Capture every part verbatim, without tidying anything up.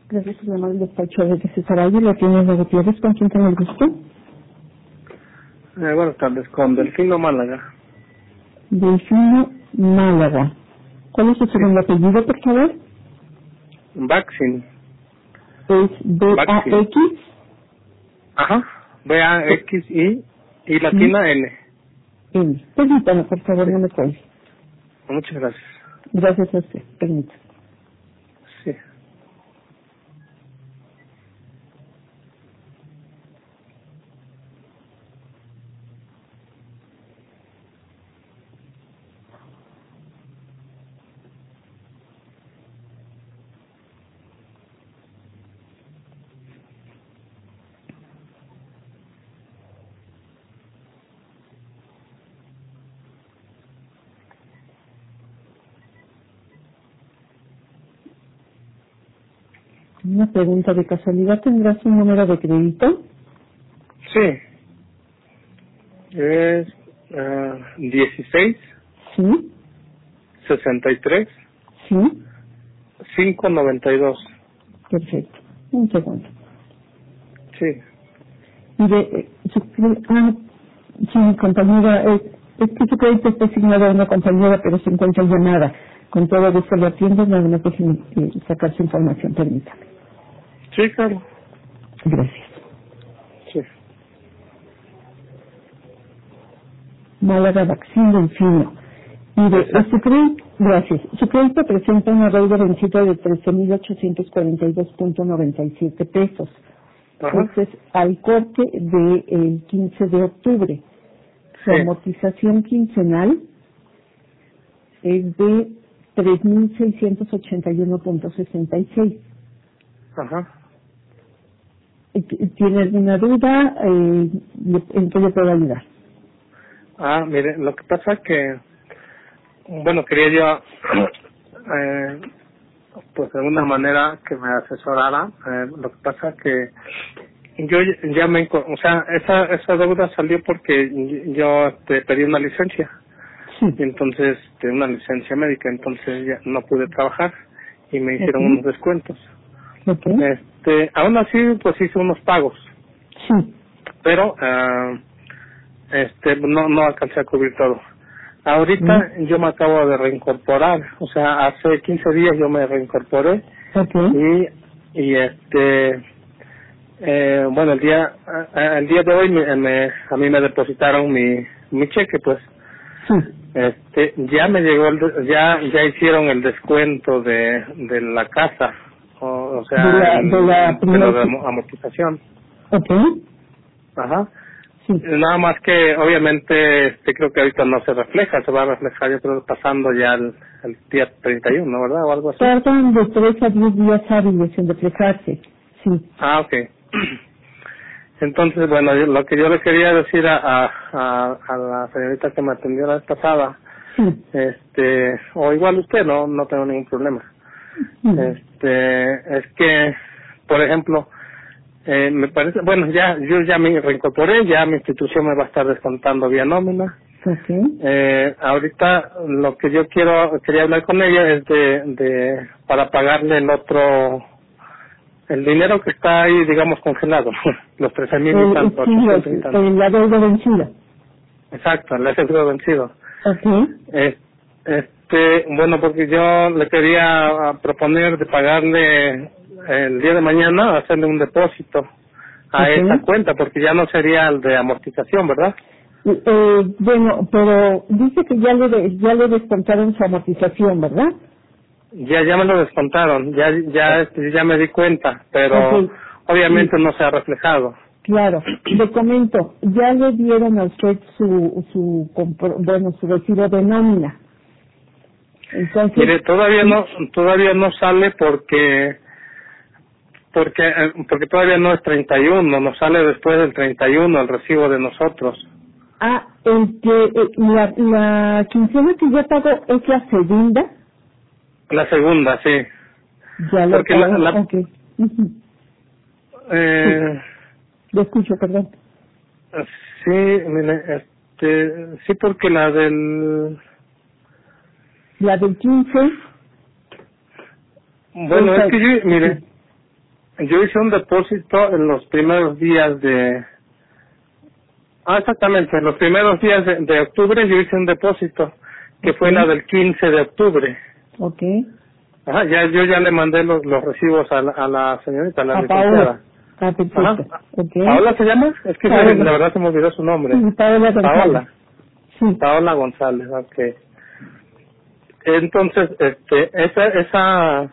Gracias por llamar al despacho de Cesaraya. La tiene de Gutiérrez, ¿con quién tengo el gusto? Eh, buenas tardes, con Delfino Málaga. Delfino Málaga. ¿Cuál es su segundo apellido, por favor? Vaccine. Es B A X. Ajá. B A X I y latina N. N. Permítame, por favor, Sí. no me cuelgue. Muchas gracias. Gracias a usted. Permítame. Sí. Una pregunta de casualidad. ¿Tendrás un número de crédito? Sí. Es uh, dieciséis, Sí. sesenta y tres, Sí. cinco noventa y dos. Perfecto. Un segundo. Sí. Y de, eh, su, ah, sí, mi compañera, eh, es que su crédito está asignado a una compañera, pero se encuentra en llamada. Con todo gusto lo atiendo, nada más déjeme eh, sacar su información, permítame. Sí, claro. Gracias. Sí. Málaga Vaccine Delfino. Y de, Exacto. su crédito, gracias. Su crédito presenta una deuda vencida de trece mil ochocientos cuarenta y dos punto noventa y siete pesos. Ajá. Este es al corte del quince de octubre. Su Sí. amortización quincenal es de tres mil seiscientos ochenta y uno punto sesenta y seis. Ajá. ¿Tiene alguna duda? Eh, ¿En qué le puedo ayudar? Ah, mire, lo que pasa que, bueno, quería yo, eh, pues de alguna manera que me asesorara. Eh, lo que pasa que yo ya me, enco- o sea, esa esa deuda salió porque yo este, pedí una licencia. Sí. Y entonces, de una licencia médica, entonces ya no pude trabajar y me hicieron Ok. unos descuentos. Ok. Este, aún así, pues hice unos pagos, Sí. pero ah, este no no alcancé a cubrir todo. Mm. Ahorita yo me acabo de reincorporar, o sea, hace quince días yo me reincorporé Ok. y y este eh, bueno, el día a- el día de hoy me, me- a mí me depositaron mi mi cheque, pues. Sí. Este, ya me llegó el, de- ya ya hicieron el descuento de de la casa, o, o De sea, la, de la el, de lo de primera. amo- amortización. Ok. Ajá. Sí. Nada más que obviamente este creo que ahorita no se refleja, se va a reflejar yo creo pasando ya el, el día treinta y uno, ¿verdad? O algo así. Tardan de tres a diez días hábiles en reflejarse. Sí. Ah, okay. Entonces, bueno, yo- lo que yo le quería decir a, a, a, a la señorita que me atendió la vez pasada, Sí. este, o igual usted, no no tengo ningún problema. Mm. Este, es que, por ejemplo, eh, me parece, bueno, ya yo ya me reincorporé, ya mi institución me va a estar descontando vía nómina. Ok. Eh, ahorita lo que yo quiero, quería hablar con ella es de, de, para pagarle el otro, el dinero que está ahí, digamos, congelado, los trece mil y El, tanto, sí, los, ochocientos y tanto. el, la deuda vencida. Exacto, el seguro vencido. Ok. Eh, este, bueno, porque yo le quería proponer de pagarle el día de mañana, hacerle un depósito a Ok. esa cuenta, porque ya no sería el de amortización, ¿verdad? Eh, bueno, pero dice que ya le, de- ya le descontaron su amortización, ¿verdad? Ya ya me lo descontaron, ya ya este, ya me di cuenta, pero Ok. Y, obviamente no se ha reflejado. claro, le comento, ya le dieron a usted su, su, compro- bueno, su recibo de nómina. Entonces, Mire, todavía sí. no todavía no sale porque porque eh, porque todavía no es treinta y uno, nos sale después del treinta y uno el recibo de nosotros. Ah, el que, eh, la, la quincena que ya pagó es la segunda, La segunda, sí. ya lo Porque la, pagó, la ok. Ujú. Sí, eh, lo escucho, perdón. sí, mire, este, sí, porque la del, La del quince, bueno, es esa, que yo, mire, sí. yo hice un depósito en los primeros días de... Ah, exactamente, en los primeros días de, de octubre yo hice un depósito, que okay. fue la del quince de octubre. Ok. Ajá, ya, yo ya le mandé los, los recibos a la, a la señorita, a la A licenciada. Ah, perfecto. Ajá. Okay. ¿Paola se llama? Es que Paola. la verdad se me olvidó su nombre. Sí, Paola González. Paola. Sí. Paola González, ok. Entonces, este, esa, esa,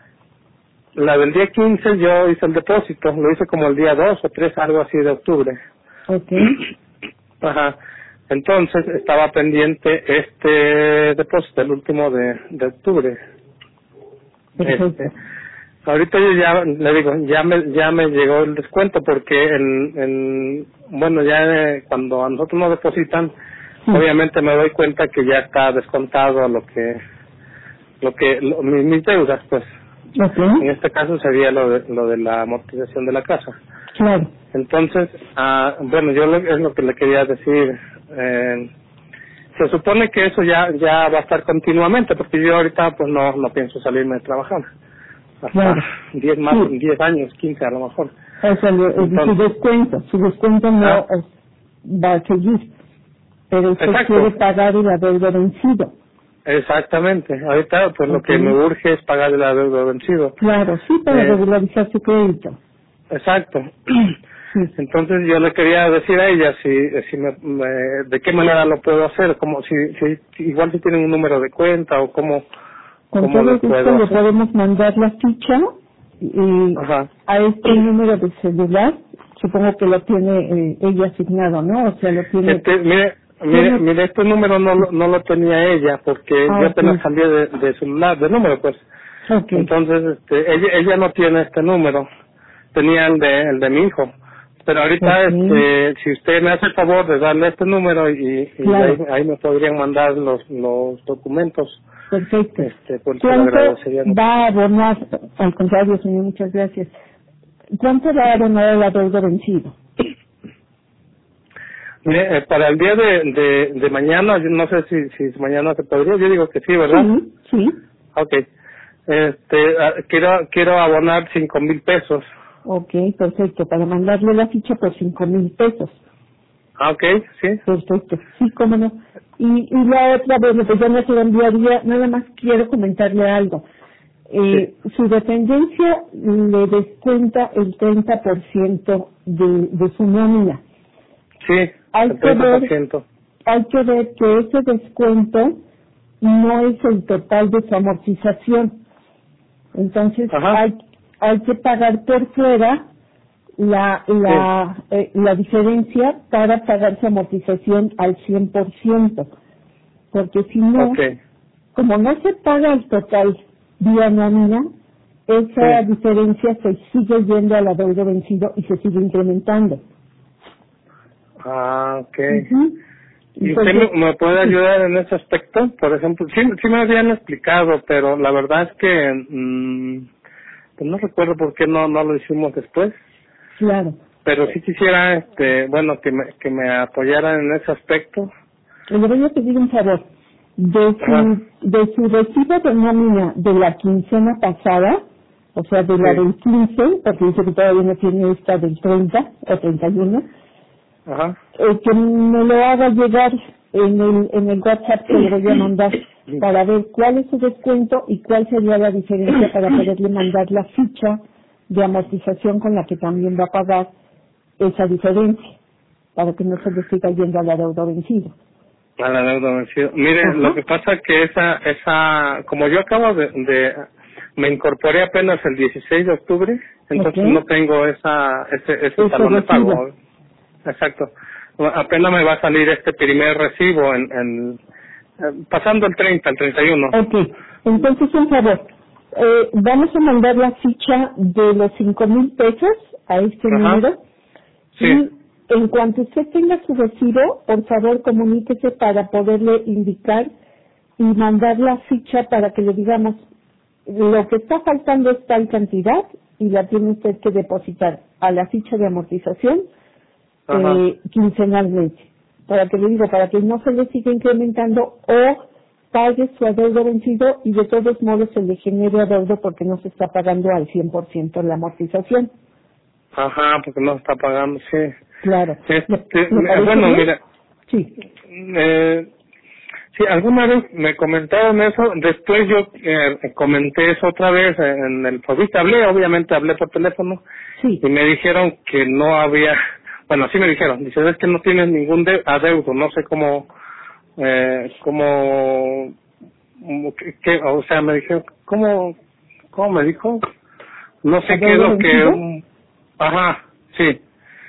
la del día quince yo hice el depósito, lo hice como el día dos o tres, algo así de octubre. Ok. Ajá. Entonces estaba pendiente este depósito, el último de, de octubre. Perfecto. Este, ahorita yo ya le digo, ya me ya me llegó el descuento porque en, en bueno, ya eh, cuando a nosotros nos depositan, sí. obviamente me doy cuenta que ya está descontado lo que lo que lo, mis, mis deudas, pues. Okay. En este caso sería lo de lo de la amortización de la casa. Claro. Entonces, ah, bueno, yo lo, es lo que le quería decir. Eh, se supone que eso ya ya va a estar continuamente, porque yo ahorita pues no no pienso salirme de trabajar. Hasta Claro. diez más, Sí. diez años, quince a lo mejor. O sea, lo- Entonces, su descuento, su descuento no ah, es- va a seguir, pero usted exacto. quiere pagar el adeudo vencido. Exactamente. Ahorita pues lo Okay. que me urge es pagar el adeudo vencido. Claro, sí, para Eh, regularizar su crédito. exacto. Sí. Entonces yo le quería decir a ella si, si me, me, de qué manera lo puedo hacer, como si, si igual si tienen un número de cuenta o cómo, Con cómo todo le gusto puedo le hacer. podemos mandar la ficha y Ajá. a este número de celular, supongo que lo tiene eh, ella asignado, ¿no? O sea, lo tiene... Este, mire, mire, tiene... mire, este número no, lo- no lo tenía ella porque Ah, yo apenas ok. cambié de, de celular, de número, pues. Ok. Entonces, este, ella, ella no tiene este número, tenía el de, el de mi hijo. Pero ahorita, Ok. este, si usted me hace el favor de darle este número y, y Claro. ahí, ahí me podrían mandar los, los documentos, Perfecto. este, pues se lo ¿Cuánto agradecería mucho. va a abonar? Al contrario, señor, muchas gracias. ¿Cuánto va a abonar el adeudo vencido? Mire, eh, para el día de, de, de mañana, yo no sé si, si mañana se podría, yo digo que sí, ¿verdad? Sí, sí. Ok. Este, ah, quiero, quiero abonar cinco mil pesos. Ok, perfecto. Para mandarle la ficha por cinco mil pesos. Ah, ok, sí. Perfecto. Sí, cómo no. Y, y la otra, bueno, pues ya no se lo enviaría. Nada más quiero comentarle algo. Eh, Sí. su dependencia le descuenta el treinta por ciento de, de su nómina. Sí, Hay el que treinta por ver, ciento. hay que ver que ese descuento no es el total de su amortización. Entonces Ajá. hay, hay que pagar por fuera la, la, eh, la diferencia para pagar su amortización al cien por ciento. Porque si no, Ok. como no se paga el total vía nómina, esa Sí. diferencia se sigue yendo al adeudo vencido y se sigue incrementando. Ah, ok. Ujú. ¿Y usted Entonces, me, me puede sí, ayudar en ese aspecto? Por ejemplo, sí, sí me habían explicado, pero la verdad es que mm, pues no recuerdo por qué no no lo hicimos después. claro. Pero sí quisiera, este, bueno, que me, que me apoyaran en ese aspecto. Le voy a pedir un favor. De Ajá. su, de su recibo de nómina de la quincena pasada, o sea, de la Sí. del quince, porque dice que todavía no tiene esta del treinta o treinta y uno, Ajá. eh, que me lo haga llegar en el, en el WhatsApp que le voy a mandar para ver cuál es su descuento y cuál sería la diferencia para poderle mandar la ficha de amortización con la que también va a pagar esa diferencia, para que no se le siga yendo al adeudo vencido. A la deuda vencida. Mire, Ajá. lo que pasa es que esa, esa, como yo acabo de, de, me incorporé apenas el dieciséis de octubre, entonces Ok. no tengo esa, ese, ese Ese talón de recibo. pago. Exacto. Apenas me va a salir este primer recibo en, en eh, pasando el treinta, el treinta y uno. Ok, entonces un favor, eh, vamos a mandar la ficha de los cinco mil pesos a este Ajá. número Sí. y en cuanto usted tenga su recibo, por favor comuníquese para poderle indicar y mandar la ficha para que le digamos lo que está faltando es tal cantidad y la tiene usted que depositar a la ficha de amortización Ajá. eh, quincenalmente, para que le digo, para que no se le siga incrementando o pague su adeudo vencido y de todos modos se le genere adeudo porque no se está pagando al cien por ciento la amortización. Ajá, porque no está pagando, sí. Claro. Este, ¿Le, le bueno, bien? mira. Sí. Eh, sí, alguna vez me comentaron eso, después yo eh, comenté eso otra vez en el Fobista, hablé, obviamente hablé por teléfono, sí. Y me dijeron que no había, bueno, así me dijeron, dice, es que no tienes ningún de, adeudo, no sé cómo, eh, cómo, que, que, o sea, me dijeron, ¿cómo, cómo me dijo? No sé qué es lo que, um, ajá, sí.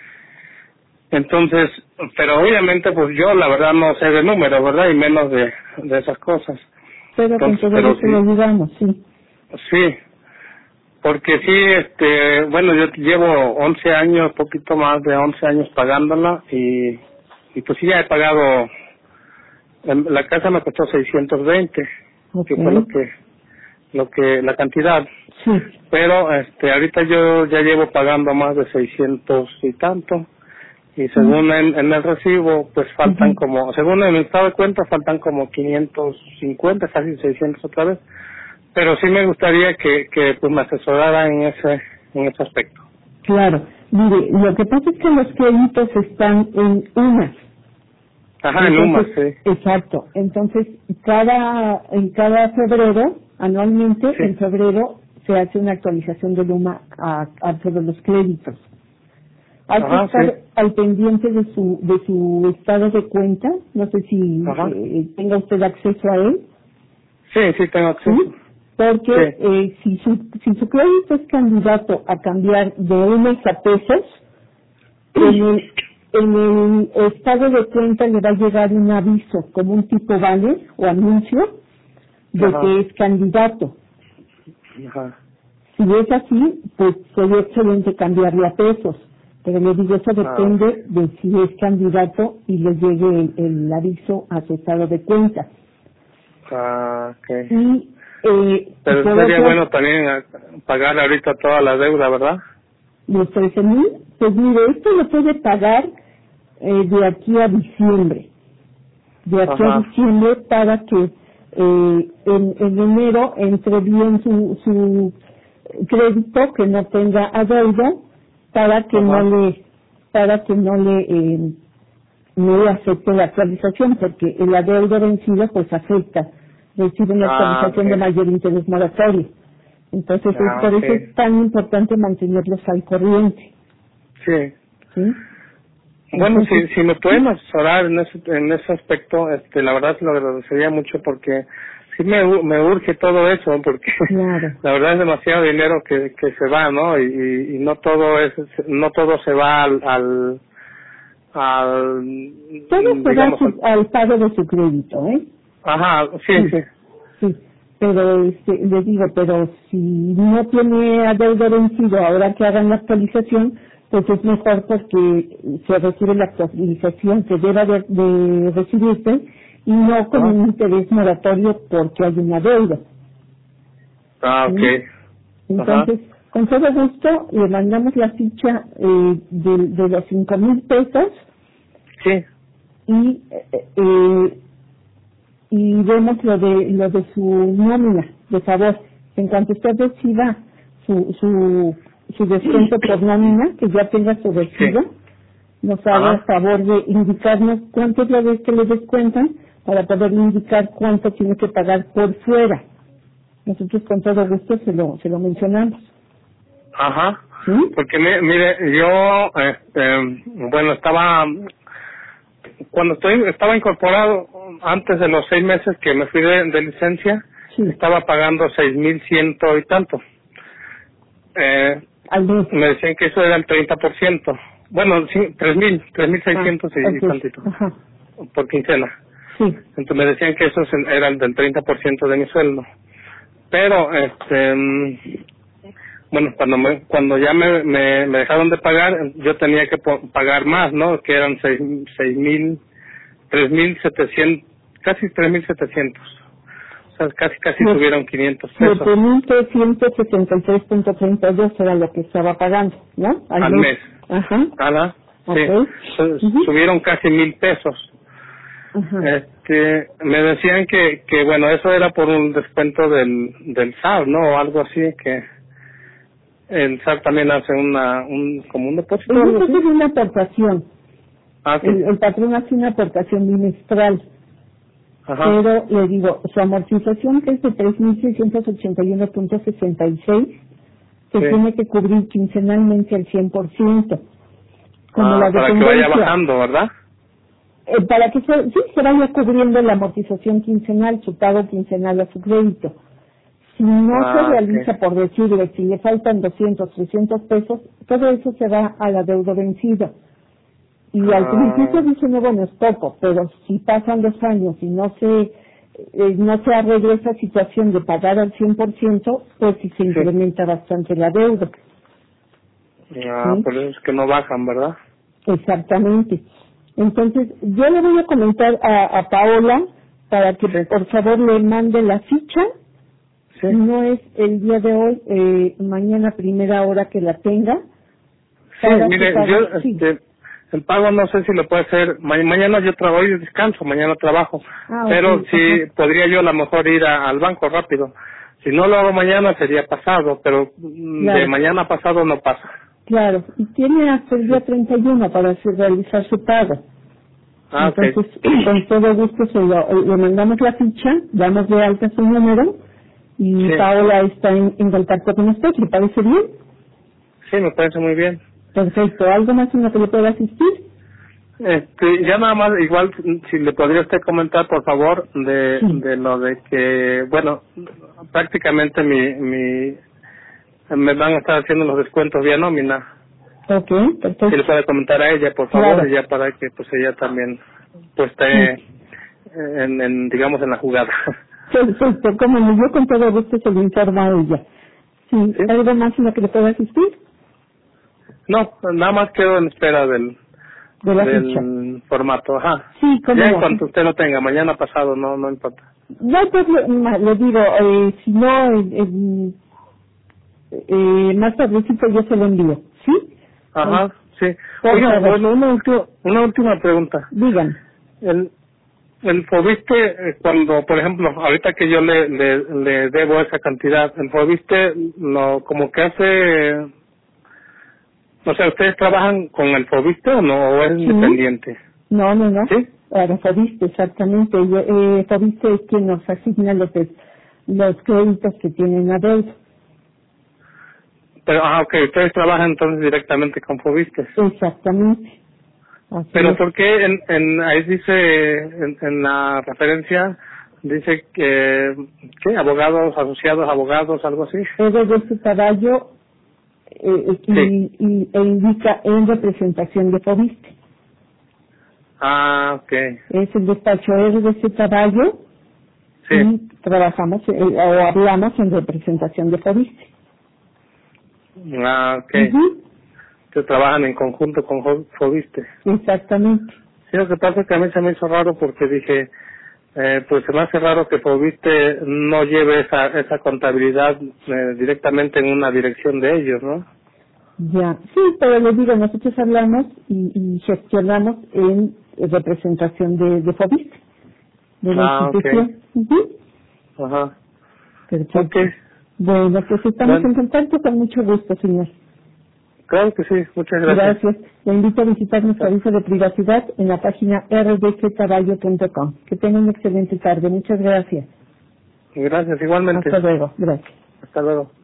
Entonces, pero obviamente pues yo la verdad no sé de números, ¿verdad? Y menos de, de esas cosas. Pero Entonces, con todo pero eso sí, lo ayudamos, sí. Sí, porque sí, este, bueno, yo llevo once años, poquito más de once años pagándola y, y pues sí ya he pagado, en- la casa me costó seiscientos veinte, Okay. que fue lo que, lo que, la cantidad. Sí. Pero este, ahorita yo ya llevo pagando más de seiscientos y tanto. Y según en, en el recibo, pues faltan Uh-huh. como, según el estado de cuenta, faltan como quinientos cincuenta, casi seiscientos otra vez. Pero sí me gustaría que, que pues me asesorara en ese, en ese aspecto. Claro. Mire, lo que pasa es que los créditos están en unas. Ajá, en Entonces, UMAS, sí. exacto. Entonces, cada, en cada febrero, anualmente, Sí. en febrero, se hace una actualización del UMA a, a todos los créditos. Hay Ajá, que estar sí. al pendiente de su, de su estado de cuenta. No sé si Ajá. eh, tenga usted acceso a él. Sí, sí tengo acceso. ¿Sí? Porque Sí. eh, si, su, si su crédito es candidato a cambiar de unos a pesos, en el, en el estado de cuenta le va a llegar un aviso, como un tipo vale o anuncio, de Ajá. que es candidato. Ajá. Si es así, pues sería excelente cambiarle a pesos. Pero le digo, eso depende de si es candidato y le llegue el, el aviso a su estado de cuenta. Ah, ok. Y, eh, Pero por sería otro, bueno también eh, pagar ahorita toda la deuda, ¿verdad? los trece mil, pues mire, esto lo puede pagar eh, de aquí a diciembre. De aquí Ajá. a diciembre para que eh, en, en enero entre bien su, su crédito, que no tenga adeudo, para que Ajá. no le, para que no le, eh, no le afecte la actualización, porque el adeudo vencido pues afecta, recibe una Ah, actualización ok. de mayor interés moratorio. Entonces, es Ah, por ok. eso es tan importante mantenerlos al corriente, Sí. ¿sí? Bueno, Entonces, si, si me pueden asesorar en ese, en ese aspecto, este, la verdad se lo agradecería mucho porque sí me, u- me urge todo eso, porque claro, la verdad es demasiado dinero que, que se va, ¿no? Y, y, y no todo es, no todo se va al, al, al todo se va digamos, al, su- al pago de su crédito, ¿eh? ajá, sí, Sí, sí, sí, pero este, les digo, pero si no tiene adeudo vencido ahora que hagan la actualización, pues es mejor porque se recibe la actualización que deba de, de recibirse y no con ajá. un interés moratorio porque hay una deuda. Ah, ¿Sí? okay. Ajá. Entonces, con todo gusto le mandamos la ficha eh, de, de los cinco mil pesos Sí, y eh, eh, y vemos lo de lo de su nómina, de favor. En cuanto usted reciba su su su descuento por nómina, que ya tenga su recibo, nos haga el ajá. favor de indicarnos cuánto es la vez que le descuentan para poder indicar cuánto tiene que pagar por fuera. Nosotros con todo gusto se lo se lo mencionamos. Ajá. ¿Sí? Porque mi- mire, yo, este, bueno, estaba, cuando estoy, estaba incorporado, antes de los seis meses que me fui de, de licencia, Sí. estaba pagando seis mil ciento y tanto. Eh, Al mes. me decían que eso era el treinta por ciento. Bueno, sí, tres mil, tres mil seiscientos y, y ok. tantito, Ajá. por quincena. Sí. Entonces me decían que eso es- era el del treinta por ciento de mi sueldo. Pero, este, mm, bueno, cuando me, cuando ya me, me, me dejaron de pagar, yo tenía que po- pagar más, ¿no? Que eran seis, seis mil, tres mil setecientos, casi tres mil setecientos. O sea, casi, casi Siete- subieron quinientos pesos siete mil trescientos setenta y tres punto treinta y dos era lo que estaba pagando, ¿no? al mes. Ajá. ¿Verdad? Sí. Ok. Su- Ujú. Subieron casi mil pesos. Ajá. Este, este, me decían que, que bueno, eso era por un descuento del, del S A R, ¿no? O algo así, que el S A R también hace una, un, como un depósito. Eso es una aportación. Ah, sí. El, el patrón hace una aportación bimestral. Ajá. Pero le digo, su amortización, que es de tres mil seiscientos ochenta y uno punto sesenta y seis, se Sí. tiene que cubrir quincenalmente al cien por ciento. Como Ah, la para que dependencia. vaya bajando, ¿verdad? Eh, para que se, sí, se vaya cubriendo la amortización quincenal, su pago quincenal a su crédito. Si no Ah, se realiza, ok. por decirle, si le faltan doscientos, trescientos pesos, todo eso se va a la deuda vencida. Y al Ah, principio dice, no, bueno, es poco, pero si pasan los años y no se eh, no se arregla esa situación de pagar al cien por ciento, pues sí se incrementa bastante la deuda. ah, ¿Sí? por eso es que no bajan, ¿verdad? Exactamente. Entonces, yo le voy a comentar a, a Paola para que Sí. por favor le mande la ficha. Sí. Si no es el día de hoy, eh, mañana primera hora que la tenga. Sí, para que mire, pague- yo, sí. este, el pago no sé si lo puede hacer, ma- mañana yo trabajo y descanso, mañana trabajo, Ah, pero ok, sí ajá. podría yo a lo mejor ir a- al banco rápido. Si no lo hago mañana sería pasado, pero mm, de Claro. mañana pasado no pasa. Claro, y tiene hasta el día treinta y uno para hacer- realizar su pago. Ah, ok. Entonces, con todo gusto se lo, le mandamos la ficha, damos de alta su número y Sí. Paola está en, en contacto con usted. ¿Le parece bien? Sí, me parece muy bien. Perfecto. ¿Algo más en lo que le pueda asistir? Este, ya nada más, igual, si le podría usted comentar, por favor, de, Sí. de lo de que, bueno, prácticamente mi, mi, me van a estar haciendo los descuentos vía nómina. Ok, perfecto. Si le puede comentar a ella, por favor, Claro. y ya para que pues ella también pues esté en, en digamos en la jugada. Perfecto, como no, yo con todo gusto se lo informo a ella. Sí, ¿Sí? ¿algo más en lo que le pueda asistir? No, nada más quedo en espera del De la ficha. del formato, ajá. Sí, cómo Ya en no. cuanto usted lo tenga, mañana pasado, no no importa. No, pues le, ma- le digo, eh, si no, eh, eh, eh, más tardecito yo se lo envío, ¿sí? Ajá, sí. Por Oiga, favor. bueno, una última, una última pregunta. Digan. El el Fobiste, eh, cuando, por ejemplo, ahorita que yo le, le, le debo esa cantidad, el Fobiste, lo, como que hace, o sea, ¿ustedes trabajan con el Fobiste o no? ¿O es Sí. independiente? No, no, no. ¿Sí? Ahora, Fobiste, exactamente. Yo- Eh, Fobiste es quien nos asigna los, des- los créditos que tienen a deuda. Pero, ah, ok, ustedes trabajan entonces directamente con Fobiste. Exactamente. Así Pero es. ¿por qué en, en, ahí dice, en, en la referencia, dice que, ¿qué? Abogados, asociados, abogados, algo así? R de ese caballo eh, y, Sí. y, e indica en representación de Fobiste. Ah, ok. Es el despacho R de ese caballo Sí. y trabajamos eh, o hablamos en representación de Fobiste. Ah, ok. Ujú. Que trabajan en conjunto con Jo- Fobiste. Exactamente. Sí, lo que pasa es que a mí se me hizo raro porque dije, eh, pues se me hace raro que Fobiste no lleve esa, esa contabilidad eh, directamente en una dirección de ellos, ¿no? Ya, sí, pero les digo, nosotros hablamos y, y gestionamos en representación de, de Fobiste, de la Ah, ok. institución. Ujú. Ajá. Perfecto. Ok. Bueno, pues estamos Bueno, en contacto con mucho gusto, señor. claro que sí. Muchas gracias. Gracias. Le invito a visitar nuestro aviso de privacidad en la página r d c caballo punto com. Que tenga una excelente tarde. Muchas gracias. Gracias, igualmente. Hasta luego. Gracias. Hasta luego.